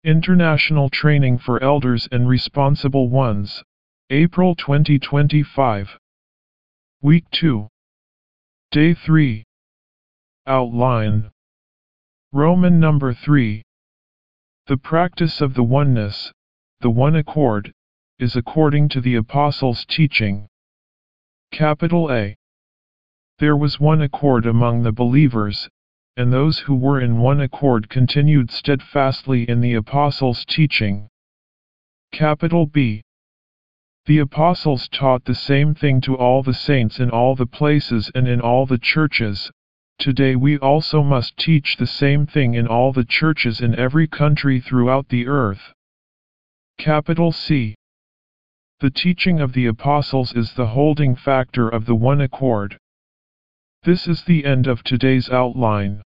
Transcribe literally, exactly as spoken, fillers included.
International Training for Elders and Responsible Ones, April twenty twenty-five. Week two. Day three. Outline. Roman number three. The practice of the oneness, the one accord, is according to the Apostles' teaching. Capital A. There was one accord among the believers, and those who were in one accord continued steadfastly in the Apostles' teaching. Capital B. The Apostles taught the same thing to all the saints in all the places and in all the churches. Today we also must teach the same thing in all the churches in every country throughout the earth. Capital C. The teaching of the Apostles is the holding factor of the one accord. This is the end of today's outline.